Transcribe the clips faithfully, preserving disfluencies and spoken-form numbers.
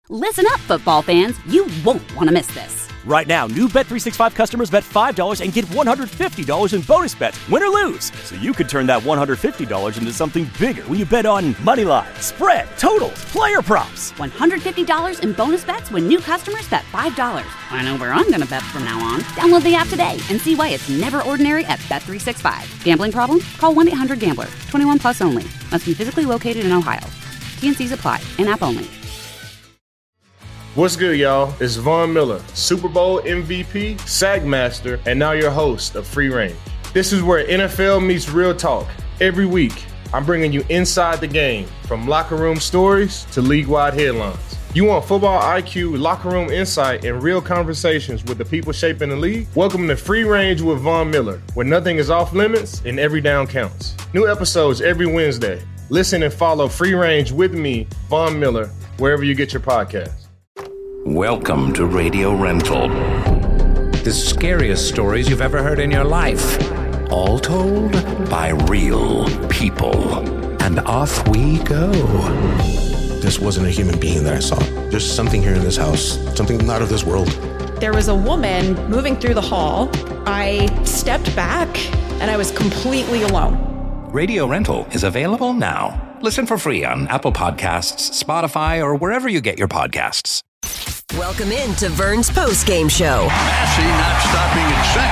Listen up, football fans. You won't want to miss this. Right now, new Bet three sixty-five customers bet five dollars and get one hundred fifty dollars in bonus bets, win or lose. So you could turn that one hundred fifty dollars into something bigger when you bet on money line, spread, totals, player props. one hundred fifty dollars in bonus bets when new customers bet five dollars. I know where I'm going to bet from now on. Download the app today and see why it's never ordinary at Bet three sixty-five. Gambling problem? Call one eight hundred gambler. twenty-one plus only. Must be physically located in Ohio. T N Cs apply. In-app only. What's good, y'all? It's Von Miller, Super Bowl M V P, Sack Master, and now your host of Free Range. This is where N F L meets real talk. Every week, I'm bringing you inside the game, from locker room stories to league-wide headlines. You want football I Q, locker room insight, and real conversations with the people shaping the league? Welcome to Free Range with Von Miller, where nothing is off limits and every down counts. New episodes every Wednesday. Listen and follow Free Range with me, Von Miller, wherever you get your podcasts. Welcome to Radio Rental. The scariest stories you've ever heard in your life. All told by real people. And off we go. This wasn't a human being that I saw. There's something here in this house, something not of this world. There was a woman moving through the hall. I stepped back and I was completely alone. Radio Rental is available now. Listen for free on Apple Podcasts, Spotify, or wherever you get your podcasts. Welcome in to Vern's postgame show. Massey not stopping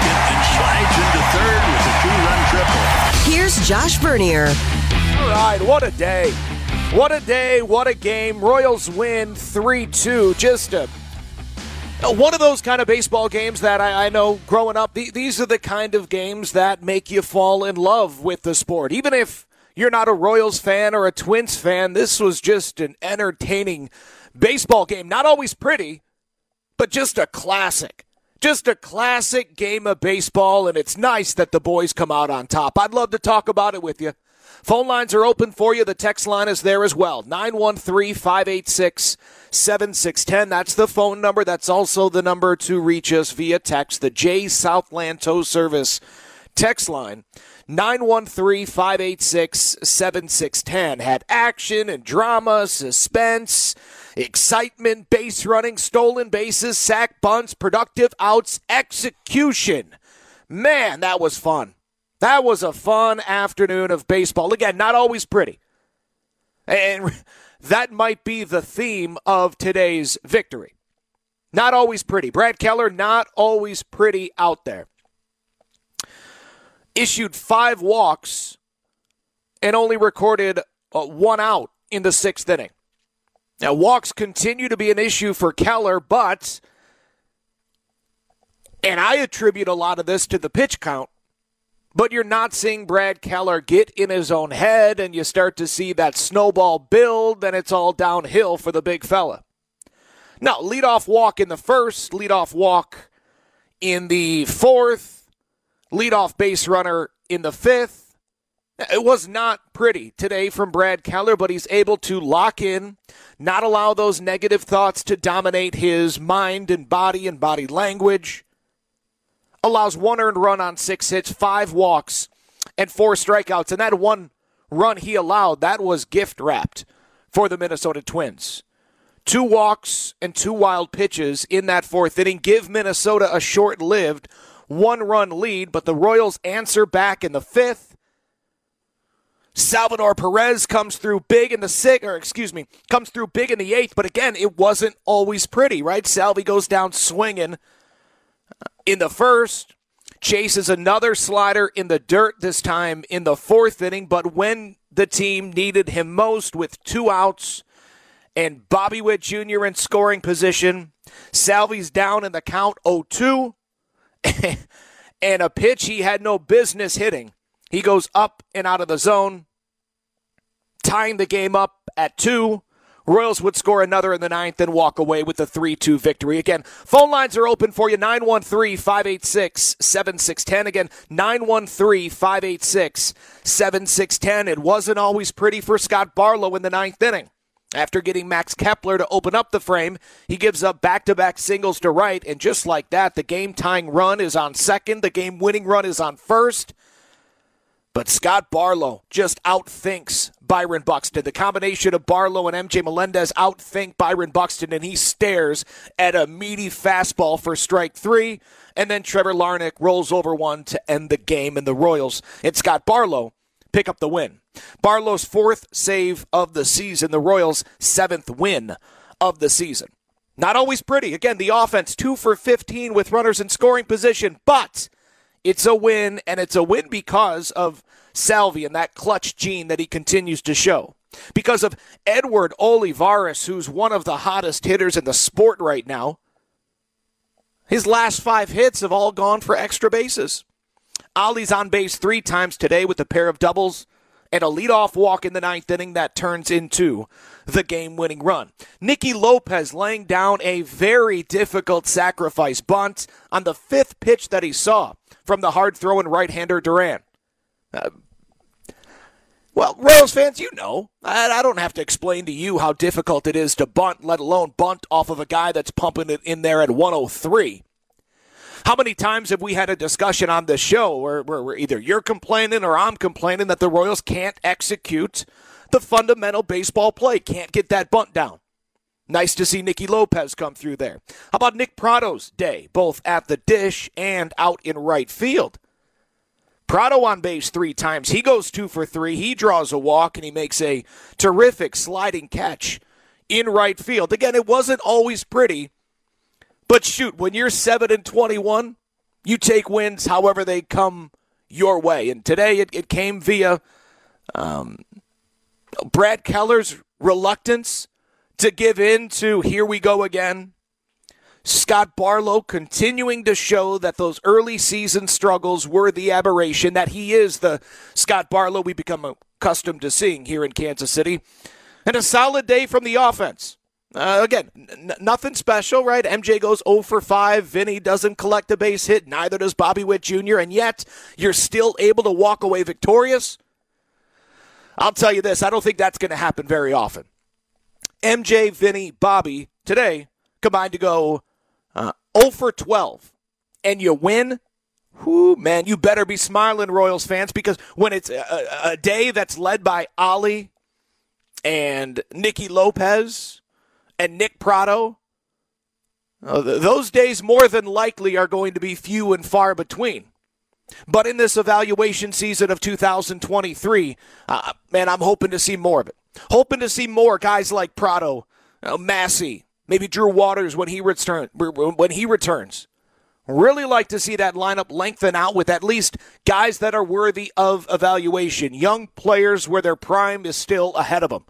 at second and slides into third with a two-run triple. Here's Josh Vernier. All right, what a day. What a day, what a game. Royals win three two. Just a, one of those kind of baseball games that I, I know growing up, the, these are the kind of games that make you fall in love with the sport. Even if you're not a Royals fan or a Twins fan, this was just an entertaining baseball game. Not always pretty, but just a classic. Just a classic game of baseball, and it's nice that the boys come out on top. I'd love to talk about it with you. Phone lines are open for you. The text line is there as well. nine one three, five eight six, seven six one zero. That's the phone number. That's also the number to reach us via text. The J Southland Tow Service text line. nine one three, five eight six, seven six one zero. Had action and drama, suspense, excitement, base running, stolen bases, sack bunts, productive outs, execution. Man, that was fun. That was a fun afternoon of baseball. Again, not always pretty. And that might be the theme of today's victory. Not always pretty. Brad Keller, not always pretty out there. Issued five walks and only recorded uh, one out in the sixth inning. Now, walks continue to be an issue for Keller, but, and I attribute a lot of this to the pitch count, but you're not seeing Brad Keller get in his own head, and you start to see that snowball build, and it's all downhill for the big fella. Now, leadoff walk in the first, leadoff walk in the fourth, leadoff base runner in the fifth. It was not pretty today from Brad Keller, but he's able to lock in, not allow those negative thoughts to dominate his mind and body and body language. Allows one earned run on six hits, five walks, and four strikeouts. And that one run he allowed, that was gift-wrapped for the Minnesota Twins. Two walks and two wild pitches in that fourth inning give Minnesota a short-lived one-run lead, but the Royals answer back in the fifth. Salvador Perez comes through big in the sixth, or excuse me, comes through big in the eighth, but again, it wasn't always pretty, right? Salvi goes down swinging in the first, chases another slider in the dirt, this time in the fourth inning, but when the team needed him most with two outs and Bobby Witt Junior in scoring position, Salvi's down in the count oh two, and a pitch he had no business hitting. He goes up and out of the zone, tying the game up at two. Royals would score another in the ninth and walk away with a three two victory. Again, phone lines are open for you, nine one three, five eight six, seven six one zero. Again, nine one three, five eight six, seven six one zero. It wasn't always pretty for Scott Barlow in the ninth inning. After getting Max Kepler to open up the frame, he gives up back-to-back singles to right, and just like that, the game-tying run is on second, the game-winning run is on first. But Scott Barlow just outthinks Byron Buxton. The combination of Barlow and M J Melendez outthink Byron Buxton, and he stares at a meaty fastball for strike three. And then Trevor Larnach rolls over one to end the game, and the Royals and Scott Barlow pick up the win. Barlow's fourth save of the season, the Royals' seventh win of the season. Not always pretty. Again, the offense, two for fifteen with runners in scoring position, but it's a win, and it's a win because of Salvi and that clutch gene that he continues to show. Because of Edward Olivares, who's one of the hottest hitters in the sport right now. His last five hits have all gone for extra bases. Ollie's on base three times today with a pair of doubles and a leadoff walk in the ninth inning that turns into the game-winning run. Nicky Lopez laying down a very difficult sacrifice bunt on the fifth pitch that he saw from the hard-throwing right-hander Duran. Uh, well, Royals fans, you know. I, I don't have to explain to you how difficult it is to bunt, let alone bunt off of a guy that's pumping it in there at one oh three. How many times have we had a discussion on this show where, where, where either you're complaining or I'm complaining that the Royals can't execute the fundamental baseball play, can't get that bunt down? Nice to see Nicky Lopez come through there. How about Nick Prado's day, both at the dish and out in right field? Prado on base three times. He goes two for three. He draws a walk, and he makes a terrific sliding catch in right field. Again, it wasn't always pretty, but shoot, when you're seven and twenty-one, you take wins however they come your way. And today it, it came via um, Brad Keller's reluctance to give in to here we go again. Scott Barlow continuing to show that those early season struggles were the aberration, that he is the Scott Barlow we become accustomed to seeing here in Kansas City. And a solid day from the offense. Uh, again, n- nothing special, right? M J goes oh for five. Vinny doesn't collect a base hit. Neither does Bobby Witt Junior And yet, you're still able to walk away victorious. I'll tell you this, I don't think that's going to happen very often. M J, Vinny, Bobby, today, combined to go uh, oh for twelve. And you win? Whoo, man, you better be smiling, Royals fans, because when it's a, a day that's led by Ollie and Nicky Lopez and Nick Prado, uh, th- those days more than likely are going to be few and far between. But in this evaluation season of two thousand twenty-three, uh, man, I'm hoping to see more of it. Hoping to see more guys like Prado, uh, Massey, maybe Drew Waters when he return when he returns. Really like to see that lineup lengthen out with at least guys that are worthy of evaluation, young players where their prime is still ahead of them.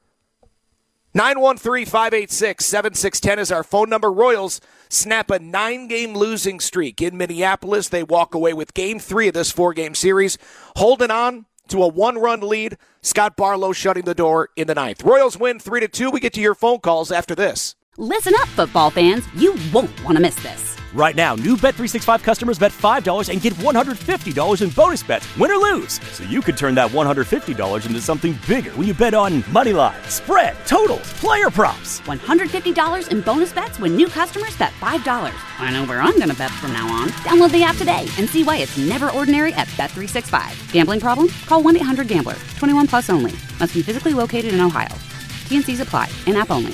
nine one three, five eight six, seven six one zero is our phone number. Royals snap a nine-game losing streak in Minneapolis. They walk away with game three of this four-game series, holding on to a one-run lead. Scott Barlow shutting the door in the ninth. Royals win three to two. We get to your phone calls after this. Listen up, football fans. You won't want to miss this. Right now, new Bet three sixty-five customers bet five dollars and get one hundred fifty dollars in bonus bets, win or lose. So you could turn that one hundred fifty dollars into something bigger when you bet on money line, spread, totals, player props. one hundred fifty dollars in bonus bets when new customers bet five dollars. I know where I'm going to bet from now on. Download the app today and see why it's never ordinary at Bet three sixty-five. Gambling problem? Call one eight hundred gambler. twenty-one plus only. Must be physically located in Ohio. T and C's apply. In-app only.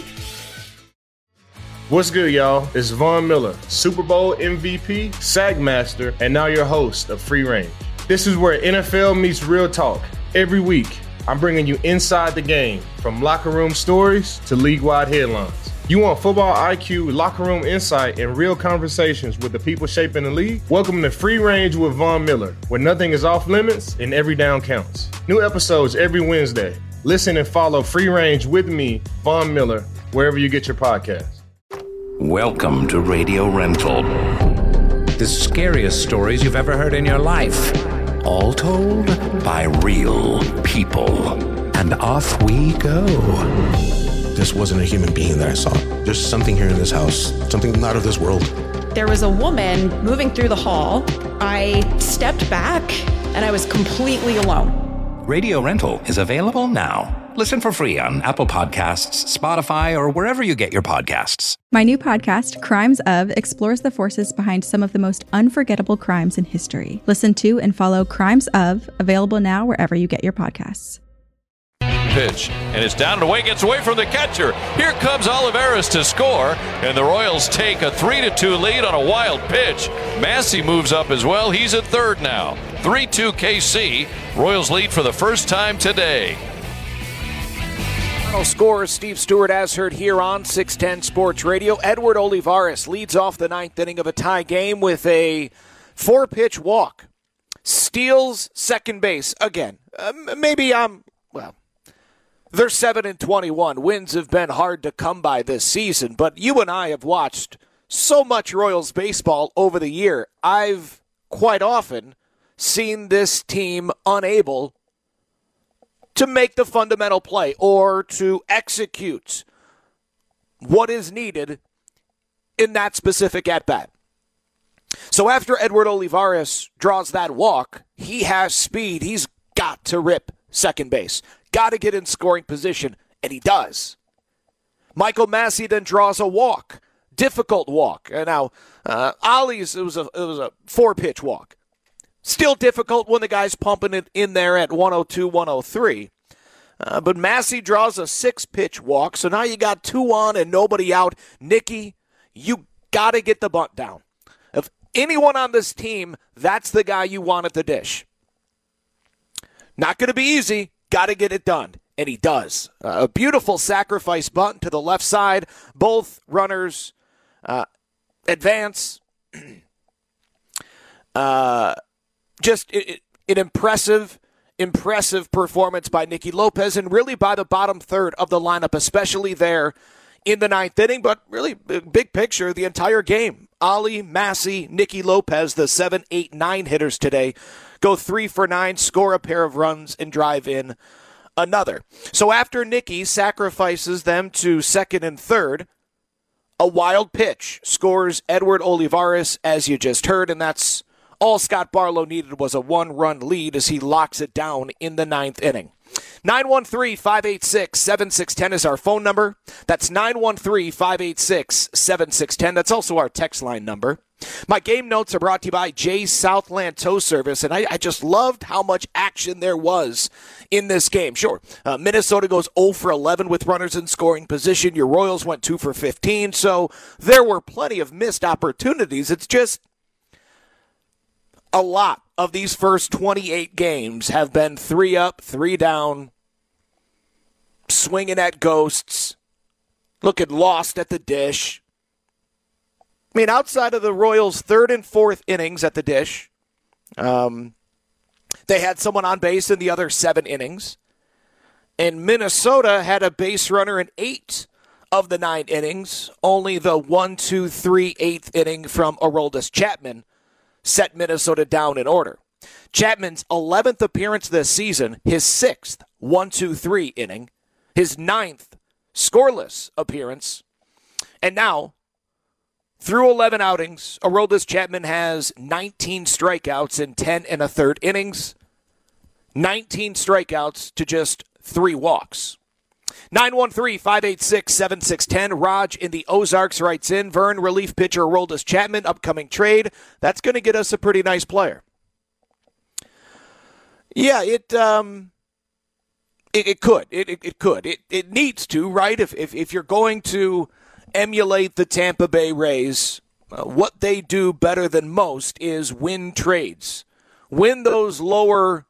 What's good, y'all? It's Von Miller, Super Bowl M V P, Sack Master, and now your host of Free Range. This is where N F L meets real talk. Every week, I'm bringing you inside the game, from locker room stories to league-wide headlines. You want football I Q, locker room insight, and real conversations with the people shaping the league? Welcome to Free Range with Von Miller, where nothing is off limits and every down counts. New episodes every Wednesday. Listen and follow Free Range with me, Von Miller, wherever you get your podcasts. Welcome to Radio Rental. The scariest stories you've ever heard in your life. All told by real people. And off we go. This wasn't a human being that I saw. There's something here in this house, something not of this world. There was a woman moving through the hall. I stepped back, and I was completely alone. Radio Rental is available now. Listen for free on Apple Podcasts, Spotify, or wherever you get your podcasts. My new podcast, Crimes Of, explores the forces behind some of the most unforgettable crimes in history. Listen to and follow Crimes Of, available now wherever you get your podcasts. pitch, and it's down and away, gets away from the catcher. Here comes Olivares to score, and the Royals take a three to two lead on a wild pitch. Massey moves up as well. He's at third now. three two K C. Royals lead for the first time today. Final score, Steve Stewart as heard here on six ten Sports Radio. Edward Olivares leads off the ninth inning of a tie game with a four-pitch walk. Steals second base again. Uh, maybe I'm, well, they're seven and twenty-one. Wins have been hard to come by this season, but you and I have watched so much Royals baseball over the year. I've quite often seen this team unable to make the fundamental play or to execute what is needed in that specific at-bat. So after Edward Olivares draws that walk, he has speed. He's got to rip second base. Got to get in scoring position, and he does. Michael Massey then draws a walk. Difficult walk. And now, uh, Ollie's, it was a, it was a four-pitch walk. Still difficult when the guy's pumping it in there at one oh two, one oh three. Uh, but Massey draws a six-pitch walk, so now you got two on and nobody out. Nicky, you got to get the bunt down. If anyone on this team, that's the guy you want at the dish. Not going to be easy. Got to get it done. And he does. Uh, a beautiful sacrifice bunt to the left side. Both runners uh, advance. uh, just it, it, an impressive, impressive performance by Nicky Lopez, and really by the bottom third of the lineup, especially there in the ninth inning, but really big picture, the entire game. Ollie, Massey, Nicky Lopez, the seven, eight, nine hitters today, go three for nine, score a pair of runs, and drive in another. So after Nicky sacrifices them to second and third, a wild pitch scores Edward Olivares, as you just heard, and that's all Scott Barlow needed was a one-run lead as he locks it down in the ninth inning. nine one three, five eight six, seven six one zero is our phone number. That's nine one three, five eight six, seven six one zero. That's also our text line number. My game notes are brought to you by Jay's Southland Tow Service, and I, I just loved how much action there was in this game. Sure, uh, Minnesota goes oh for eleven with runners in scoring position. Your Royals went two for fifteen, so there were plenty of missed opportunities. It's just a lot of these first twenty-eight games have been three up, three down, swinging at ghosts, looking lost at the dish. I mean, outside of the Royals' third and fourth innings at the dish, um, they had someone on base in the other seven innings. And Minnesota had a base runner in eight of the nine innings. Only the one, two, three, eighth inning from Aroldis Chapman set Minnesota down in order. Chapman's eleventh appearance this season, his sixth one two three inning, his ninth scoreless appearance, and now, through eleven outings, Aroldis Chapman has nineteen strikeouts in ten and a third innings, nineteen strikeouts to just three walks. nine one three, five eight six, seven six one zero. Raj in the Ozarks writes in, Vern, relief pitcher Aroldis Chapman, upcoming trade. That's going to get us a pretty nice player. Yeah, it um, it, it could. It, it it could. It it needs to, right? If if, if you're going to emulate the Tampa Bay Rays, uh, what they do better than most is win trades. Win those lower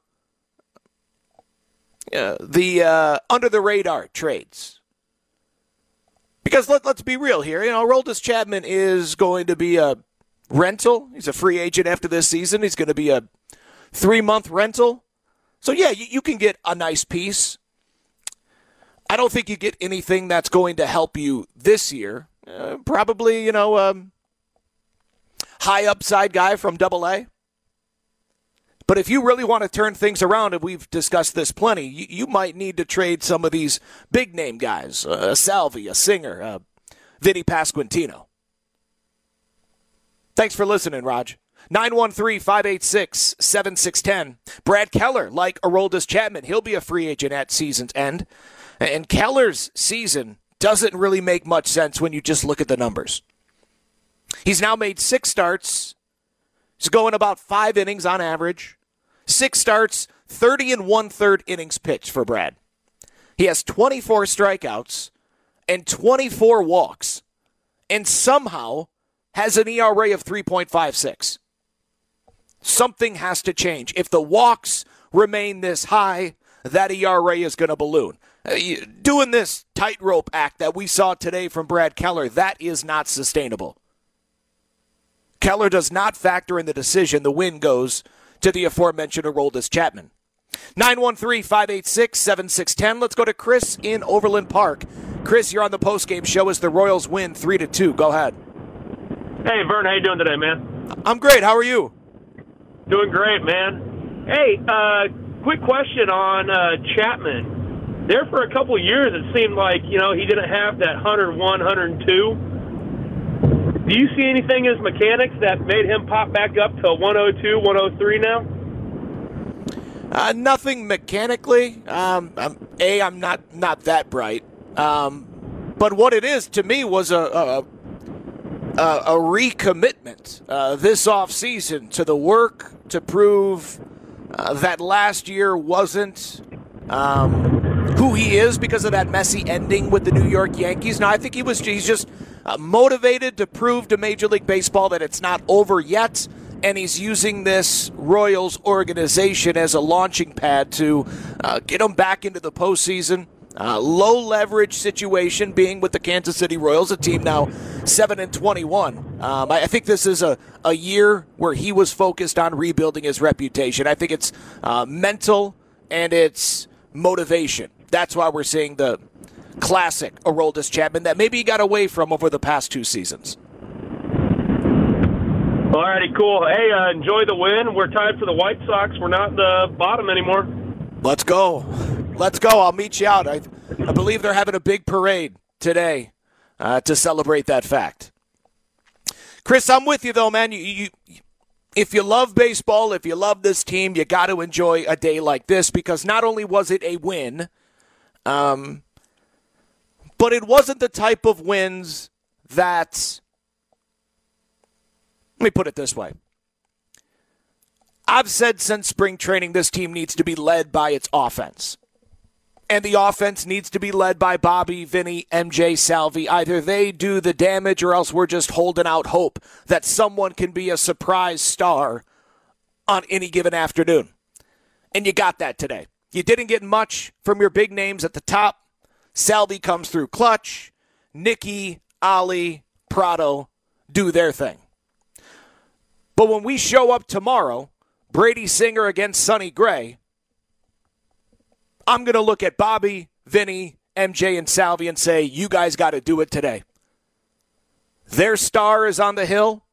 Uh, the uh, under-the-radar trades. Because let, let's be real here. You know, Aroldis Chapman is going to be a rental. He's a free agent after this season. He's going to be a three-month rental. So, yeah, you, you can get a nice piece. I don't think you get anything that's going to help you this year. Uh, probably, you know, um, high-upside guy from Double A. But if you really want to turn things around, and we've discussed this plenty, you, you might need to trade some of these big-name guys, uh, a Salvi, a Singer, uh, Vinny Pasquantino. Thanks for listening, Raj. nine one three, five eight six, seven six one zero. Brad Keller, like Aroldis Chapman, he'll be a free agent at season's end. And Keller's season doesn't really make much sense when you just look at the numbers. He's now made six starts. He's going about five innings on average. Six starts, thirty and one-third innings pitched for Brad. He has twenty-four strikeouts and twenty-four walks, and somehow has an E R A of three point five six. Something has to change. If the walks remain this high, that E R A is going to balloon. Uh, doing this tightrope act that we saw today from Brad Keller, that is not sustainable. Keller does not factor in the decision. The win goes to the aforementioned Aroldis Chapman. nine one three, five eight six, seven six one zero. Let's go to Chris in Overland Park. Chris, you're on the postgame show as the Royals win three to two. Go ahead. Hey, Vern, how you doing today, man? I'm great. How are you? Doing great, man. Hey, uh, quick question on uh, Chapman. There for a couple of years, it seemed like, you know, he didn't have that one oh one, one oh two. Do you see anything in his mechanics that made him pop back up to one oh two, one oh three now? Uh, nothing mechanically. Um, I'm, A, I'm not, not that bright. Um, but what it is to me was a a, a, a recommitment uh, this offseason to the work to prove uh, that last year wasn't um, who he is because of that messy ending with the New York Yankees. Now, I think he was he's just uh, motivated to prove to Major League Baseball that it's not over yet. And he's using this Royals organization as a launching pad to uh, get him back into the postseason. Uh, low leverage situation being with the Kansas City Royals, a team now seven and twenty-one. Um, I, I think this is a, a year where he was focused on rebuilding his reputation. I think it's uh, mental and it's motivation. That's why we're seeing the classic Aroldis Chapman that maybe he got away from over the past two seasons. All righty, cool. Hey, uh, enjoy the win. We're tied for the White Sox. We're not in the bottom anymore. Let's go. Let's go. I'll meet you out. I, I believe they're having a big parade today uh, to celebrate that fact. Chris, I'm with you, though, man. You, you, if you love baseball, if you love this team, you got to enjoy a day like this because not only was it a win, um, but it wasn't the type of wins that... Let me put it this way. I've said since spring training this team needs to be led by its offense. And the offense needs to be led by Bobby, Vinny, M J, Salvi. Either they do the damage or else we're just holding out hope that someone can be a surprise star on any given afternoon. And you got that today. You didn't get much from your big names at the top. Salvi comes through clutch. Nicky, Ali, Prado do their thing. But when we show up tomorrow, Brady Singer against Sonny Gray, I'm going to look at Bobby, Vinny, M J, and Salvi and say, you guys got to do it today. Their star is on the hill.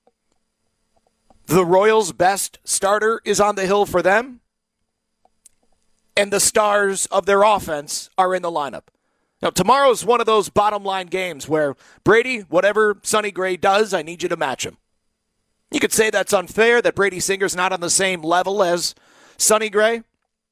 The Royals' best starter is on the hill for them. And the stars of their offense are in the lineup. Now, tomorrow's one of those bottom line games where, Brady, whatever Sonny Gray does, I need you to match him. You could say that's unfair, that Brady Singer's not on the same level as Sonny Gray.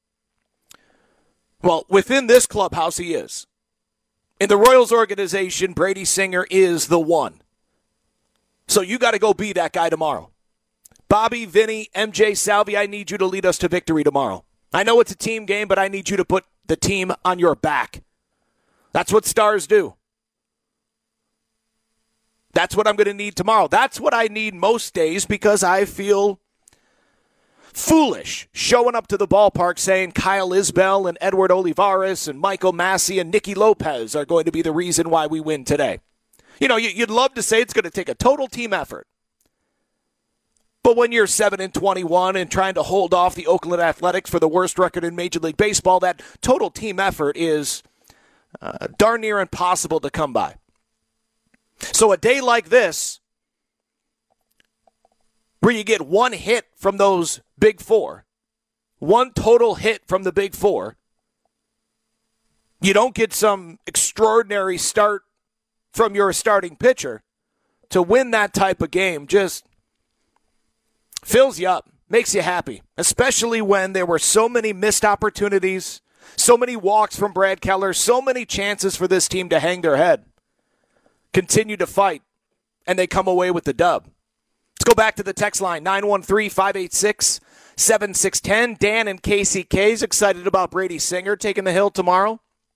Well, within this clubhouse, he is. In the Royals organization, Brady Singer is the one. So you got to go be that guy tomorrow. Bobby, Vinny, M J, Salvi, I need you to lead us to victory tomorrow. I know it's a team game, but I need you to put the team on your back. That's what stars do. That's what I'm going to need tomorrow. That's what I need most days because I feel foolish showing up to the ballpark saying Kyle Isbell and Edward Olivares and Michael Massey and Nicky Lopez are going to be the reason why we win today. You know, you'd love to say it's going to take a total team effort. But when you're seven and twenty-one and trying to hold off the Oakland Athletics for the worst record in Major League Baseball, that total team effort is uh, darn near impossible to come by. So a day like this, where you get one hit from those big four, one total hit from the big four, you don't get some extraordinary start from your starting pitcher, to win that type of game just fills you up, makes you happy, especially when there were so many missed opportunities, so many walks from Brad Keller, so many chances for this team to hang their head. Continue to fight, and they come away with the dub. Let's go back to the text line, nine one three, five eight six, seven six one zero. Dan and K C K's excited about Brady Singer taking the hill tomorrow.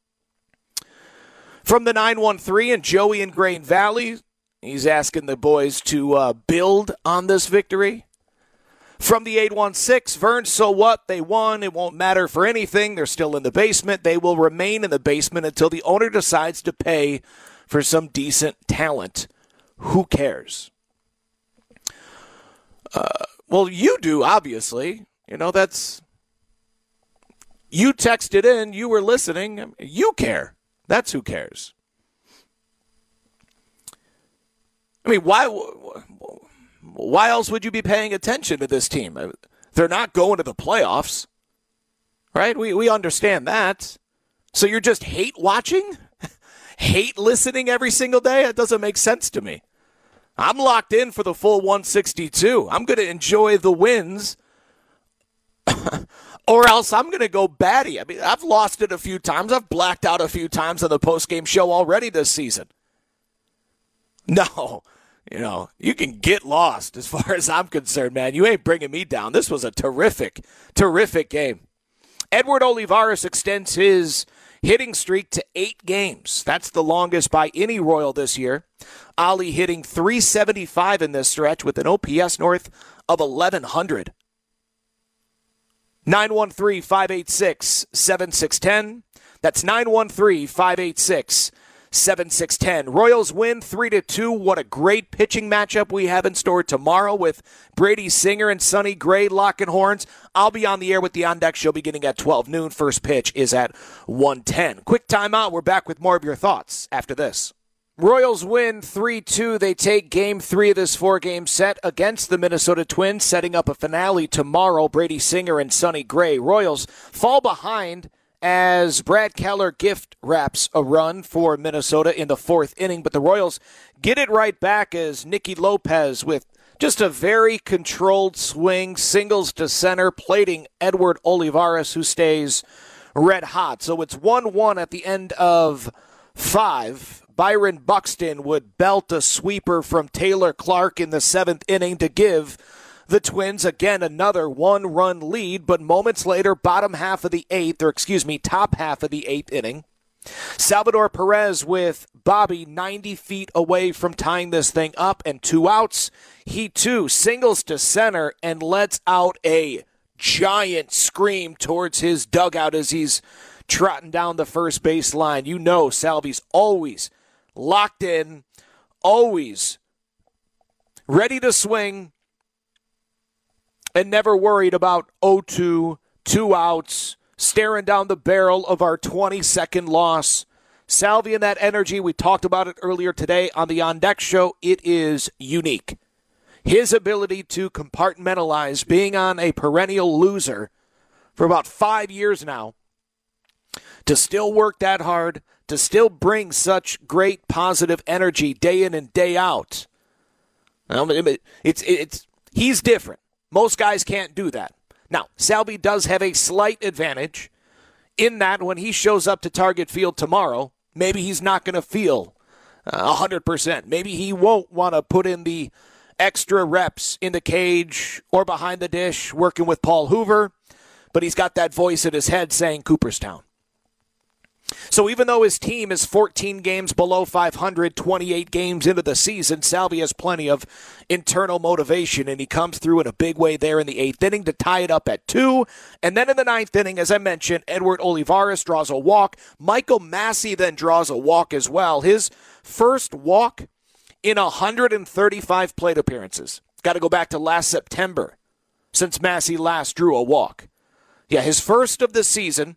From the nine one three and Joey in Grain Valley, he's asking the boys to uh, build on this victory. From the eight one six, Vern, so what? They won. It won't matter for anything. They're still in the basement. They will remain in the basement until the owner decides to pay for some decent talent. Who cares? Uh, well, you do, obviously. You know, that's... You texted in. You were listening. You care. That's who cares. I mean, why... Why else would you be paying attention to this team? They're not going to the playoffs, right? We we understand that. So you're just hate watching? Hate listening every single day? It doesn't make sense to me. I'm locked in for the full one sixty-two. I'm going to enjoy the wins, or else I'm going to go batty. I mean, I've lost it a few times. I've blacked out a few times on the postgame show already this season. No. You know, you can get lost as far as I'm concerned, man. You ain't bringing me down. This was a terrific, terrific game. Edward Olivares extends his hitting streak to eight games. That's the longest by any Royal this year. Ollie hitting three seventy-five in this stretch with an O P S north of eleven hundred. nine one three, five eight six, seven six one zero. That's nine one three, five eight six, seven six one zero. Royals win three to two. What a great pitching matchup we have in store tomorrow with Brady Singer and Sonny Gray locking horns. I'll be on the air with the On Deck Show beginning at twelve noon. First pitch is at one ten. Quick timeout. We're back with more of your thoughts after this. Royals win three two. They take game three of this four-game set against the Minnesota Twins, setting up a finale tomorrow. Brady Singer and Sonny Gray. Royals fall behind as Brad Keller gift wraps a run for Minnesota in the fourth inning. But the Royals get it right back as Nicky Lopez with just a very controlled swing, singles to center, plating Edward Olivares, who stays red hot. So it's one one at the end of five. Byron Buxton would belt a sweeper from Taylor Clark in the seventh inning to give the Twins, again, another one-run lead, but moments later, bottom half of the eighth, or excuse me, top half of the eighth inning, Salvador Perez with Bobby ninety feet away from tying this thing up and two outs. He, too, singles to center and lets out a giant scream towards his dugout as he's trotting down the first base line. You know Salvy's always locked in, always ready to swing, and never worried about oh two, two outs, staring down the barrel of our twenty-second loss. Salvy and that energy, we talked about it earlier today on the On Deck Show, it is unique. His ability to compartmentalize being on a perennial loser for about five years now, to still work that hard, to still bring such great positive energy day in and day out. It's, it's, he's different. Most guys can't do that. Now, Salvy does have a slight advantage in that when he shows up to Target Field tomorrow, maybe he's not going to feel uh, one hundred percent. Maybe he won't want to put in the extra reps in the cage or behind the dish working with Paul Hoover, but he's got that voice in his head saying Cooperstown. So even though his team is fourteen games below five hundred, twenty-eight games into the season, Salvy has plenty of internal motivation, and he comes through in a big way there in the eighth inning to tie it up at two. And then in the ninth inning, as I mentioned, Edward Olivares draws a walk. Michael Massey then draws a walk as well. His first walk in one hundred thirty-five plate appearances. Got to go back to last September since Massey last drew a walk. Yeah, his first of the season.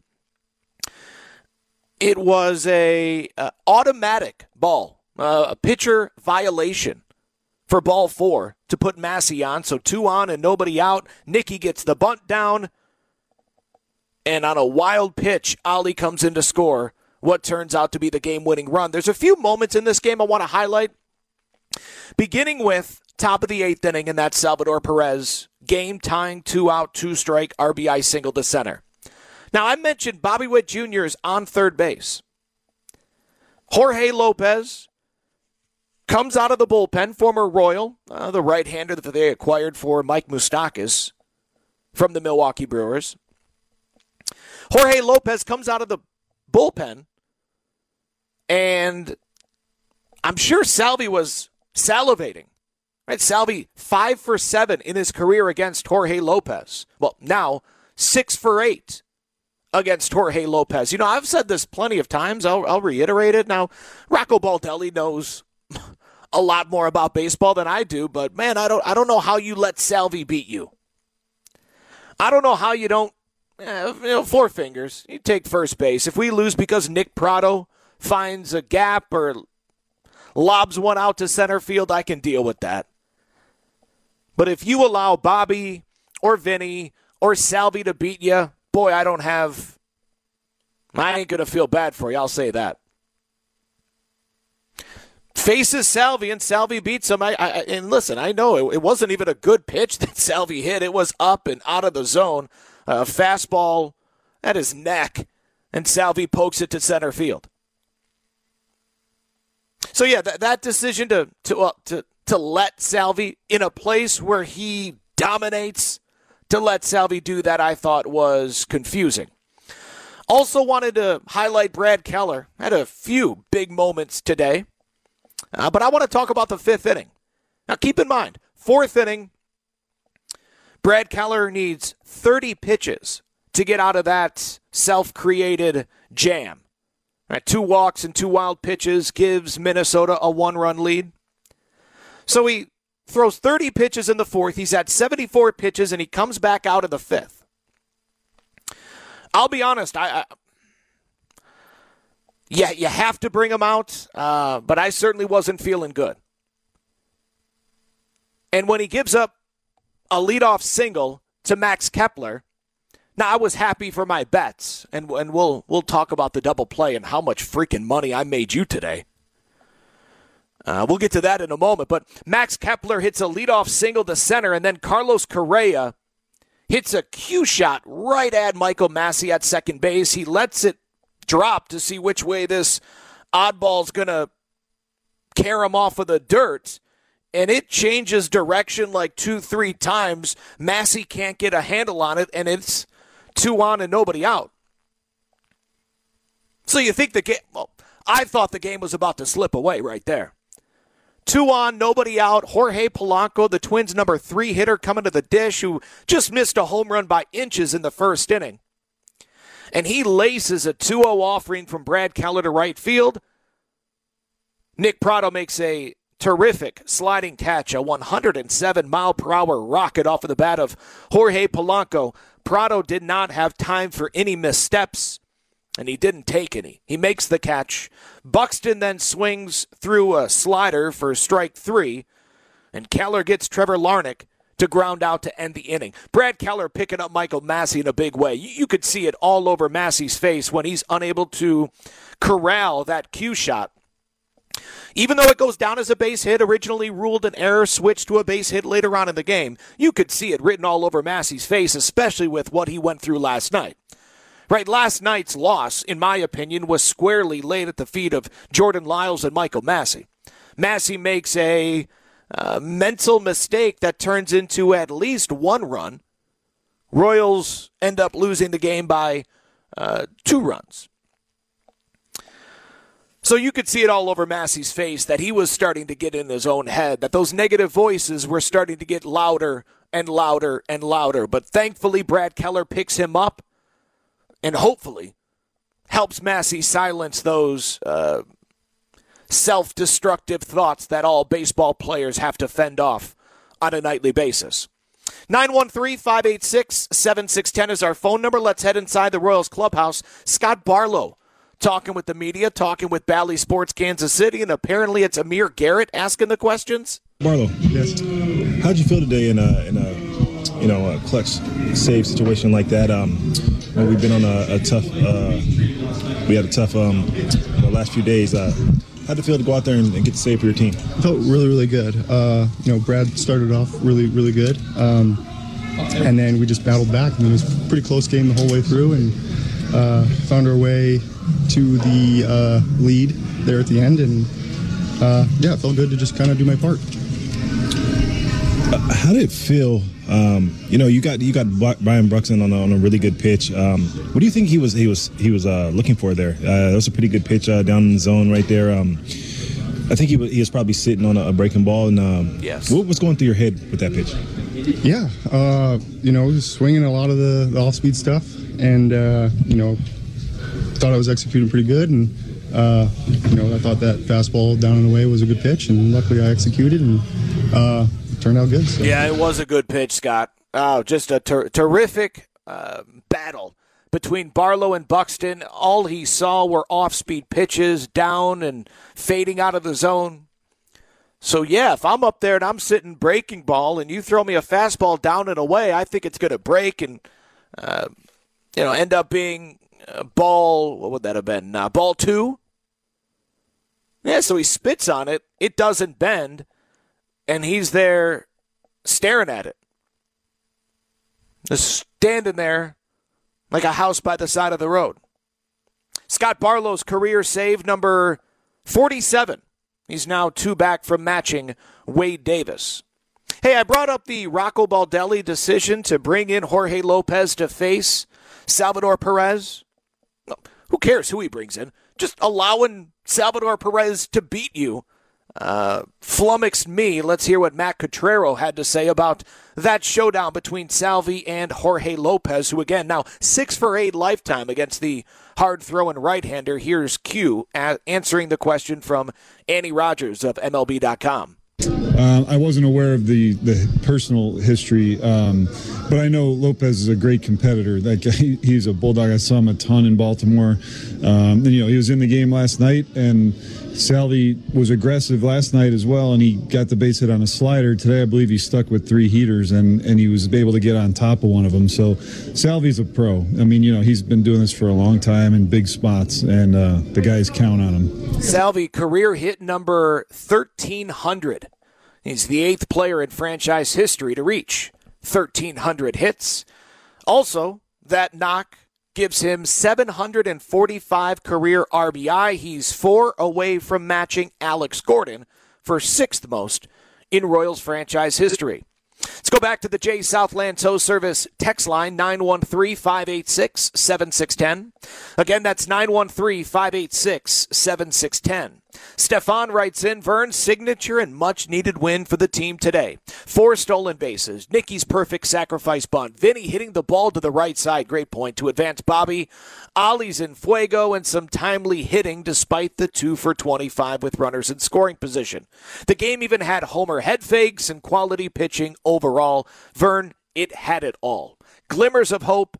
It was a uh, automatic ball, uh, a pitcher violation for ball four to put Massey on. So two on and nobody out. Nicky gets the bunt down. And on a wild pitch, Ollie comes in to score what turns out to be the game-winning run. There's a few moments in this game I want to highlight. Beginning with top of the eighth inning, and that's Salvador Perez, game-tying, two-out, two-strike, R B I single to center. Now, I mentioned Bobby Witt Junior is on third base. Jorge Lopez comes out of the bullpen, former Royal, uh, the right-hander that they acquired for Mike Moustakas from the Milwaukee Brewers. Jorge Lopez comes out of the bullpen And I'm sure Salvi was salivating. Right? Salvi, five for seven in his career against Jorge Lopez. Well, now, six for eight against Jorge Lopez. You know, I've said this plenty of times. I'll, I'll reiterate it. Now, Rocco Baldelli knows a lot more about baseball than I do, but, man, I don't I don't know how you let Salvi beat you. I don't know how you don't, eh, you know, four fingers. You take first base. If we lose because Nick Pratto finds a gap or lobs one out to center field, I can deal with that. But if you allow Bobby or Vinny or Salvi to beat you, boy, I don't have, I ain't going to feel bad for you. I'll say that. Faces Salvi, and Salvi beats him. I, I, and listen, I know it, it wasn't even a good pitch that Salvi hit. It was up and out of the zone. A uh, fastball at his neck, and Salvi pokes it to center field. So, yeah, that, that decision to, to, uh, to, to let Salvi in a place where he dominates, to let Salvi do that, I thought was confusing. Also wanted to highlight Brad Keller. Had a few big moments today. Uh, but I want to talk about the fifth inning. Now, keep in mind, fourth inning, Brad Keller needs thirty pitches to get out of that self-created jam. Right, two walks and two wild pitches gives Minnesota a one-run lead. So he throws thirty pitches in the fourth. He's at seventy-four pitches, and he comes back out in the fifth. I'll be honest, I... I Yeah, you have to bring him out, uh, but I certainly wasn't feeling good. And when he gives up a leadoff single to Max Kepler, now I was happy for my bets, and and we'll we'll talk about the double play and how much freaking money I made you today. Uh, we'll get to that in a moment, but Max Kepler hits a leadoff single to center, and then Carlos Correa hits a cue shot right at Michael Massey at second base. He lets it drop to see which way this oddball's going to carry him off of the dirt, and it changes direction like two, three times. Massey can't get a handle on it, and it's two on and nobody out. So you think the game, well, I thought the game was about to slip away right there. Two on, nobody out. Jorge Polanco, the Twins' number three hitter, coming to the dish, who just missed a home run by inches in the first inning. And he laces a two oh offering from Brad Keller to right field. Nick Pratto makes a terrific sliding catch, a one hundred seven mile per hour rocket off of the bat of Jorge Polanco. Pratto did not have time for any missteps, and he didn't take any. He makes the catch. Buxton then swings through a slider for strike three, and Keller gets Trevor Larnach to ground out to end the inning. Brad Keller picking up Michael Massey in a big way. You, you could see it all over Massey's face when he's unable to corral that cue shot. Even though it goes down as a base hit, originally ruled an error, switched to a base hit later on in the game, you could see it written all over Massey's face, especially with what he went through last night. Right, last night's loss, in my opinion, was squarely laid at the feet of Jordan Lyles and Michael Massey. Massey makes a Uh, mental mistake that turns into at least one run. Royals end up losing the game by uh, two runs. So you could see it all over Massey's face that he was starting to get in his own head, that those negative voices were starting to get louder and louder and louder. But thankfully, Brad Keller picks him up and hopefully helps Massey silence those uh self-destructive thoughts that all baseball players have to fend off on a nightly basis. nine one three, five eight six, seven six one zero is our phone number. Let's head inside the Royals clubhouse. Scott Barlow talking with the media, talking with Bally Sports Kansas City, and apparently it's Amir Garrett asking the questions. Barlow, yes. How'd you feel today in a, in a you know, a clutch save situation like that? Um, you know, we've been on a, a tough, uh, we had a tough um, the last few days. Uh, How'd it feel to go out there and, and get the save for your team? Felt really, really good. Uh, you know, Brad started off really, really good. Um, and then we just battled back. I mean, it was a pretty close game the whole way through, and uh, found our way to the uh, lead there at the end. And, uh, yeah, it felt good to just kind of do my part. How did it feel? Um, you know, you got you got Brian Bruxton on a, on a really good pitch. Um, what do you think he was he was he was uh, looking for there? Uh, that was a pretty good pitch uh, down in the zone right there. Um, I think he was, he was probably sitting on a, a breaking ball. And um, yes. What was going through your head with that pitch? Yeah, uh, you know, just swinging a lot of the, the off-speed stuff, and uh, you know, thought I was executing pretty good, and uh, you know, I thought that fastball down and away was a good pitch, and luckily I executed, and uh, it turned out good. So. Yeah, it was a good pitch, Scott. Oh, just a ter- terrific uh, battle between Barlow and Buxton. All he saw were off-speed pitches, down and fading out of the zone. So, yeah, if I'm up there and I'm sitting breaking ball and you throw me a fastball down and away, I think it's going to break and, uh, you know, end up being uh, ball, what would that have been, uh, ball two? Yeah, so he spits on it. It doesn't bend, and he's there staring at it. Just standing there like a house by the side of the road. Scott Barlow's career save number forty-seven. He's now two back from matching Wade Davis. Hey, I brought up the Rocco Baldelli decision to bring in Jorge Lopez to face Salvador Perez. Who cares who he brings in? Just allowing Salvador Perez to beat you uh, flummoxed me. Let's hear what Matt Cottrero had to say about that showdown between Salvi and Jorge Lopez, who again now six for eight lifetime against the hard-throwing right-hander. Here's Q a- answering the question from Annie Rogers of M L B dot com. Uh, I wasn't aware of the, the personal history, um, but I know Lopez is a great competitor. That guy, he's a bulldog. I saw him a ton in Baltimore. Um, and, you know, he was in the game last night, and Salvi was aggressive last night as well, and he got the base hit on a slider. Today, I believe he stuck with three heaters, and, and he was able to get on top of one of them. So Salvi's a pro. I mean, you know, he's been doing this for a long time in big spots, and uh, the guys count on him. Salvi, career hit number thirteen hundred. He's the eighth player in franchise history to reach thirteen hundred hits. Also, that knock gives him seven hundred forty-five career R B I. He's four away from matching Alex Gordon for sixth most in Royals franchise history. Let's go back to the Jay Southland Tow Service text line, nine one three, five eight six, seven six one zero. Again, that's nine one three, five eight six, seven six one zero. Stefan writes in, Vern's signature and much-needed win for the team today. Four stolen bases, Nicky's perfect sacrifice bunt, Vinny hitting the ball to the right side, great point, to advance Bobby, Ollie's in fuego, and some timely hitting despite the two for twenty-five with runners in scoring position. The game even had homer head fakes and quality pitching overall. Vern, it had it all. Glimmers of hope,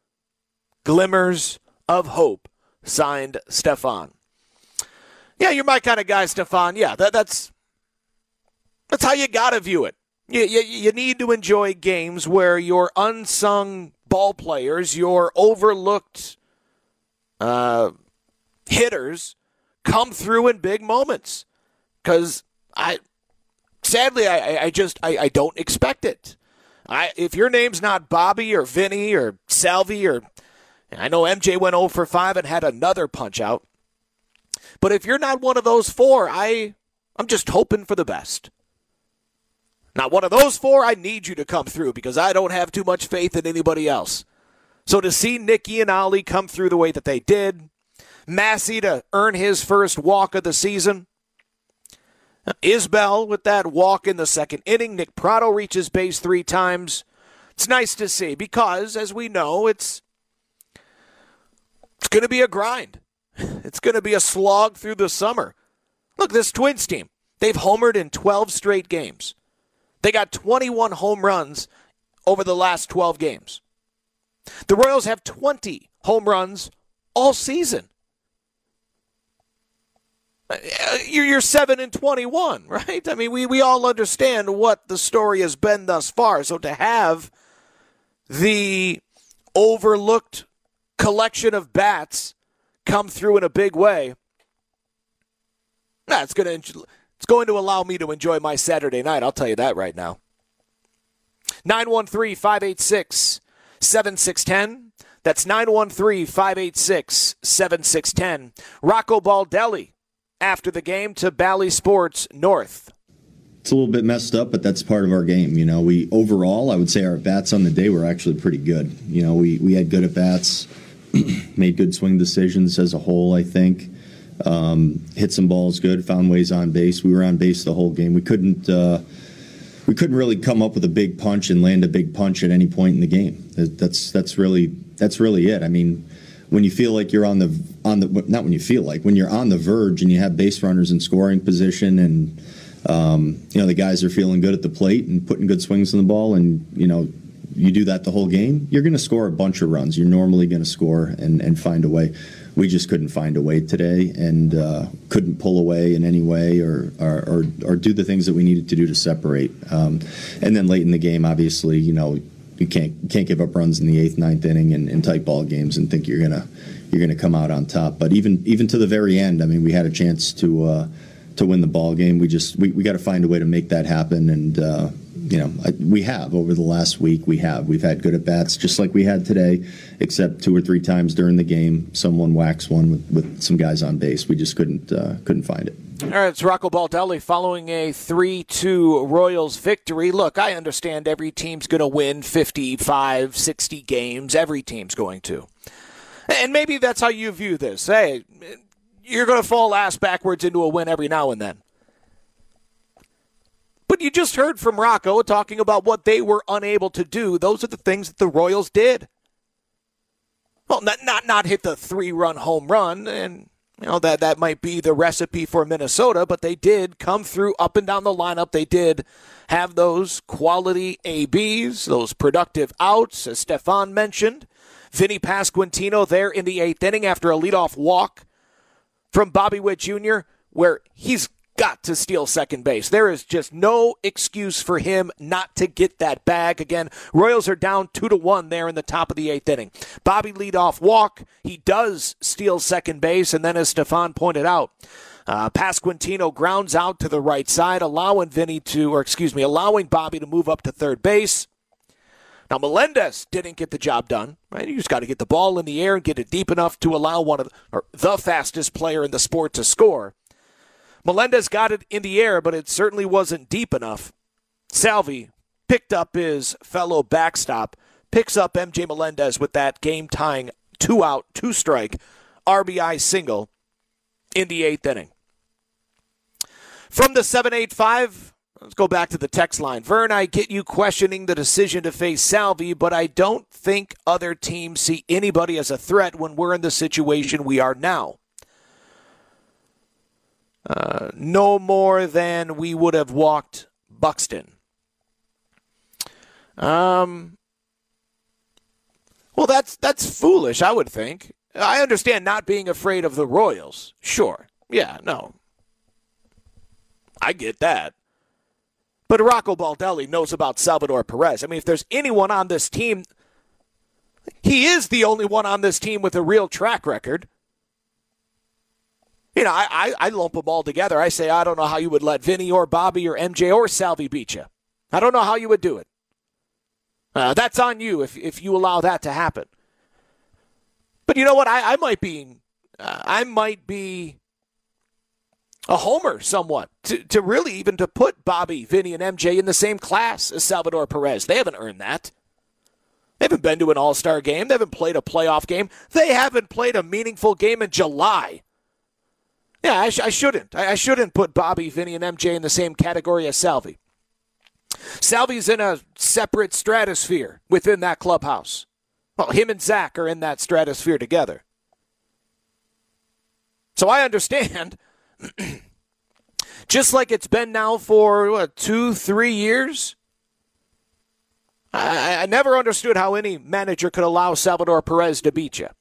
glimmers of hope, signed Stefan. Yeah, you're my kind of guy, Stefan. Yeah, that, that's that's how you got to view it. You, you, you need to enjoy games where your unsung ball players, your overlooked uh, hitters come through in big moments. Because I, sadly, I, I just I, I don't expect it. I if your name's not Bobby or Vinny or Salvi or I know M J went oh for five and had another punch out. But if you're not one of those four, I, I'm just hoping for the best. Not one of those four, I need you to come through because I don't have too much faith in anybody else. So to see Nicky and Ollie come through the way that they did, Massey to earn his first walk of the season, Isbell with that walk in the second inning, Nick Pratto reaches base three times. It's nice to see because, as we know, it's it's going to be a grind. It's going to be a slog through the summer. Look, this Twins team, they've homered in twelve straight games. They got twenty-one home runs over the last twelve games. The Royals have twenty home runs all season. You're seven and twenty-one, right? I mean, we, we all understand what the story has been thus far. So to have the overlooked collection of bats come through in a big way, nah, it's going to it's going to allow me to enjoy my Saturday night. I'll tell you that right now. nine one three, five eight six, seven six one zero. That's nine one three, five eight six, seven six one zero. Rocco Baldelli after the game to Bally Sports North. it's a little bit messed up, but that's part of our game. You know, we overall, I would say our at-bats on the day were actually pretty good. You know, we, we had good at-bats, made good swing decisions as a whole, I think. Um, hit some balls good, found ways on base. We were on base the whole game. We couldn't uh, we couldn't really come up with a big punch and land a big punch at any point in the game. That's that's really that's really it. I mean, when you feel like you're on the on the not when you feel like when you're on the verge and you have base runners in scoring position and um, you know the guys are feeling good at the plate and putting good swings on the ball, and you know you do that the whole game, you're going to score a bunch of runs. You're normally going to score and and find a way. We just couldn't find a way today, and uh, couldn't pull away in any way, or, or or or do the things that we needed to do to separate. Um, and then late in the game, obviously, you know, you can't can't give up runs in the eighth, ninth inning in, in tight ball games and think you're gonna you're gonna come out on top. But even even to the very end, I mean, we had a chance to uh, to win the ball game. We just we, we got to find a way to make that happen, and uh, you know, I, we have over the last week. We have we've had good at bats, just like we had today, except two or three times during the game, someone whacks one with, with some guys on base. We just couldn't uh, couldn't find it. All right, it's Rocco Baldelli following a three two Royals victory. Look, I understand every team's going to win fifty-five, sixty games. Every team's going to. And maybe that's how you view this. Hey, you're going to fall ass backwards into a win every now and then. But you just heard from Rocco talking about what they were unable to do. Those are the things that the Royals did. Well, not not, not hit the three-run home run, and you know that, that might be the recipe for Minnesota, but they did come through up and down the lineup. They did have those quality A Bs, those productive outs, as Stefan mentioned. Vinny Pasquantino there in the eighth inning after a leadoff walk from Bobby Witt Junior, where he's got to steal second base. There is just no excuse for him not to get that bag. Again, Royals are down two to one there in the top of the eighth inning. Bobby leadoff walk. He does steal second base, and then as Stefan pointed out, uh, Pasquantino grounds out to the right side, allowing Vinny to, or excuse me, allowing Bobby to move up to third base. Now, Melendez didn't get the job done, right? You just got to get the ball in the air and get it deep enough to allow one of the, or the fastest player in the sport to score. Melendez got it in the air, but it certainly wasn't deep enough. Salvi picked up his fellow backstop, picks up M J Melendez with that game-tying two-out, two-strike R B I single in the eighth inning. From the seven eight five, let's go back to the text line. Vern, I get you questioning the decision to face Salvi, but I don't think other teams see anybody as a threat when we're in the situation we are now. Uh, no more than we would have walked Buxton. Um. Well, that's that's foolish, I would think. I understand not being afraid of the Royals. Sure. Yeah, no. I get that. But Rocco Baldelli knows about Salvador Perez. I mean, if there's anyone on this team, he is the only one on this team with a real track record. You know, I, I, I lump them all together. I say, I don't know how you would let Vinny or Bobby or M J or Salvi beat you. I don't know how you would do it. Uh, that's on you if if you allow that to happen. But you know what? I, I might be, uh, I might be a homer somewhat to, to really even to put Bobby, Vinny, and M J in the same class as Salvador Perez. They haven't earned that. They haven't been to an all-star game. They haven't played a playoff game. They haven't played a meaningful game in July. Yeah, I, sh- I shouldn't. I-, I shouldn't put Bobby, Vinny, and M J in the same category as Salvi. Salvi's in a separate stratosphere within that clubhouse. Well, him and Zach are in that stratosphere together. So I understand, just like it's been now for, what, two, three years? I, I never understood how any manager could allow Salvador Perez to beat you.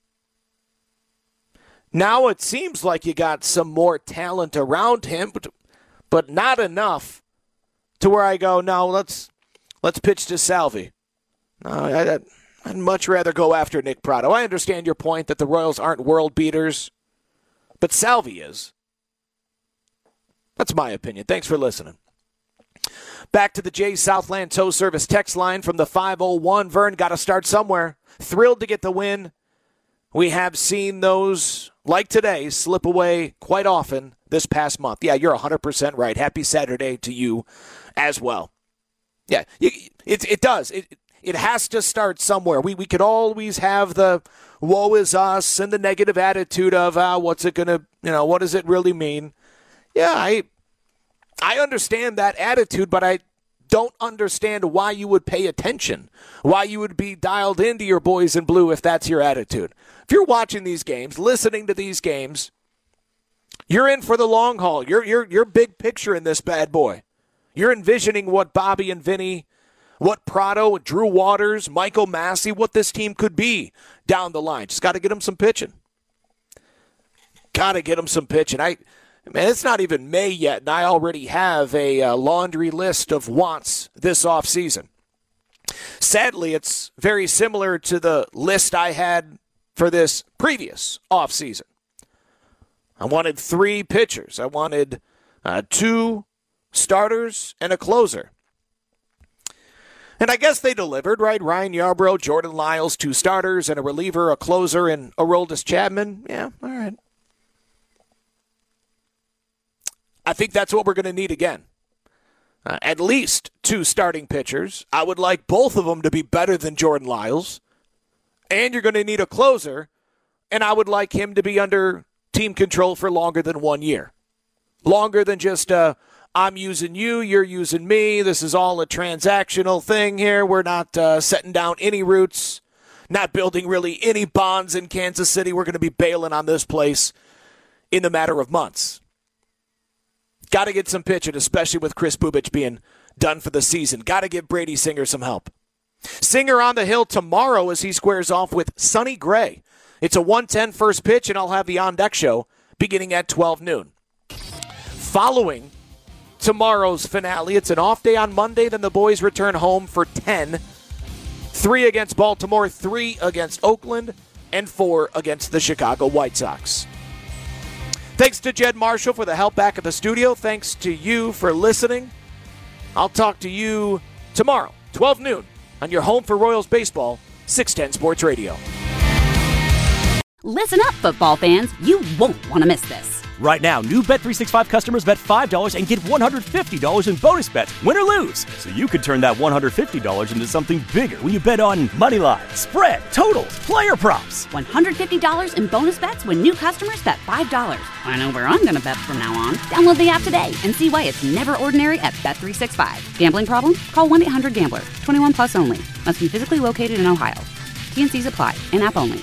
Now it seems like you got some more talent around him, but, but not enough to where I go, no, let's let's pitch to Salvi. No, I, I'd much rather go after Nick Pratto. I understand your point that the Royals aren't world beaters, but Salvi is. That's my opinion. Thanks for listening. Back to the Jay's Southland Tow Service text line from the five oh one. Vern, got to start somewhere. Thrilled to get the win. We have seen those like today, slip away quite often this past month. Yeah, you're one hundred percent right. Happy Saturday to you as well. Yeah, it, it, it does. It, it has to start somewhere. We, we could always have the woe is us and the negative attitude of, ah, what's it going to, you know, what does it really mean? Yeah, I I understand that attitude, but I don't understand why you would pay attention, why you would be dialed into your boys in blue if that's your attitude. If you're watching these games, listening to these games, you're in for the long haul. You're you're you're big picture in this bad boy. You're envisioning what Bobby and Vinny, what Prado, Drew Waters, Michael Massey, what this team could be down the line. Just got to get them some pitching. Got to get them some pitching. I, man, it's not even May yet, and I already have a uh, laundry list of wants this offseason. Sadly, it's very similar to the list I had for this previous offseason. I wanted three pitchers. I wanted uh, two starters and a closer. And I guess they delivered, right? Ryan Yarbrough, Jordan Lyles, two starters and a reliever, a closer, and Aroldis Chapman. Yeah, all right. I think that's what we're going to need again. Uh, at least two starting pitchers. I would like both of them to be better than Jordan Lyles. And you're going to need a closer. And I would like him to be under team control for longer than one year. Longer than just, uh, I'm using you, you're using me. This is all a transactional thing here. We're not uh, setting down any roots, not building really any bonds in Kansas City. We're going to be bailing on this place in the matter of months. Got to get some pitching, especially with Chris Bubic being done for the season. Got to give Brady Singer some help. Singer on the hill tomorrow as he squares off with Sonny Gray. It's a one ten first pitch, and I'll have the On Deck Show beginning at twelve noon. Following tomorrow's finale, it's an off day on Monday, then the boys return home for ten. Three against Baltimore, three against Oakland, and four against the Chicago White Sox. Thanks to Jed Marshall for the help back at the studio. Thanks to you for listening. I'll talk to you tomorrow, twelve noon, on your home for Royals baseball, six ten Sports Radio. Listen up, football fans. You won't want to miss this. Right now, new Bet three sixty-five customers bet five dollars and get one hundred fifty dollars in bonus bets, win or lose. So you could turn that one hundred fifty dollars into something bigger when you bet on money line, spread, totals, player props. one hundred fifty dollars in bonus bets when new customers bet five dollars. I know where I'm going to bet from now on. Download the app today and see why it's never ordinary at Bet three sixty-five. Gambling problem? Call one eight hundred gambler. twenty-one plus only. Must be physically located in Ohio. T and C's apply. In-app only.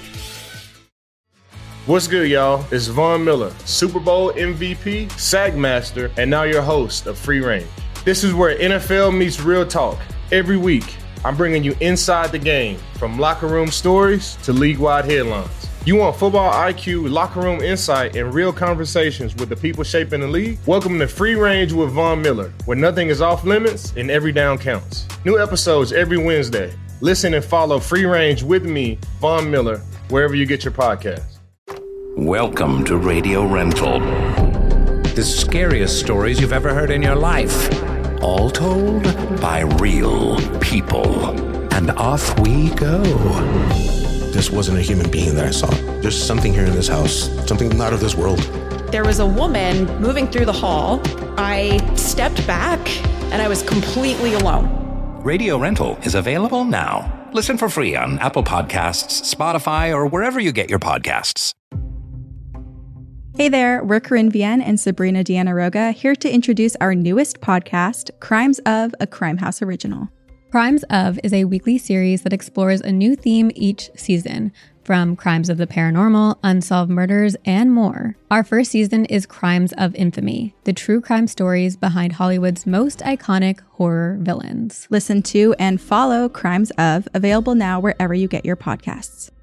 What's good, y'all? It's Von Miller, Super Bowl M V P, SAG Master, and now your host of Free Range. This is where N F L meets real talk. Every week, I'm bringing you inside the game, from locker room stories to league-wide headlines. You want football I Q, locker room insight, and real conversations with the people shaping the league? Welcome to Free Range with Von Miller, where nothing is off limits and every down counts. New episodes every Wednesday. Listen and follow Free Range with me, Von Miller, wherever you get your podcasts. Welcome to Radio Rental. The scariest stories you've ever heard in your life. All told by real people. And off we go. This wasn't a human being that I saw. There's something here in this house, something not of this world. There was a woman moving through the hall. I stepped back, and I was completely alone. Radio Rental is available now. Listen for free on Apple Podcasts, Spotify, or wherever you get your podcasts. Hey there, we're Corinne Vienne and Sabrina Deanna Roga, here to introduce our newest podcast, Crimes of, a Crime House original. Crimes of is a weekly series that explores a new theme each season, from crimes of the paranormal, unsolved murders, and more. Our first season is Crimes of Infamy, the true crime stories behind Hollywood's most iconic horror villains. Listen to and follow Crimes of, available now wherever you get your podcasts.